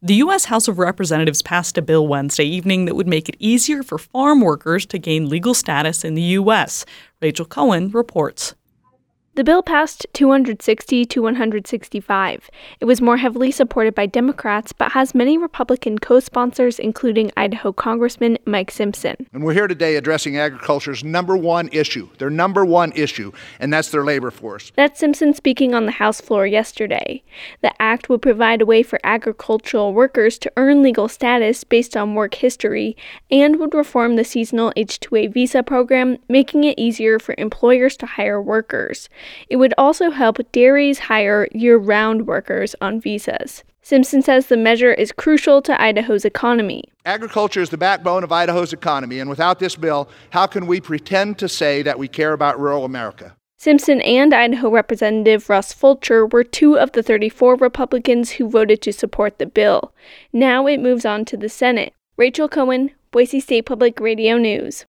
The U.S. House of Representatives passed a bill Wednesday evening that would make it easier for farm workers to gain legal status in the U.S. Rachel Cohen reports. The bill passed 260 to 165. It was more heavily supported by Democrats, but has many Republican co-sponsors, including Idaho Congressman Mike Simpson. And we're here today addressing agriculture's number one issue, and that's their labor force. That's Simpson speaking on the House floor yesterday. The act would provide a way for agricultural workers to earn legal status based on work history and would reform the seasonal H-2A visa program, making it easier for employers to hire workers. It would also help dairies hire year-round workers on visas. Simpson says the measure is crucial to Idaho's economy. Agriculture is the backbone of Idaho's economy, and without this bill, how can we pretend to say that we care about rural America? Simpson and Idaho Representative Russ Fulcher were two of the 34 Republicans who voted to support the bill. Now it moves on to the Senate. Rachel Cohen, Boise State Public Radio News.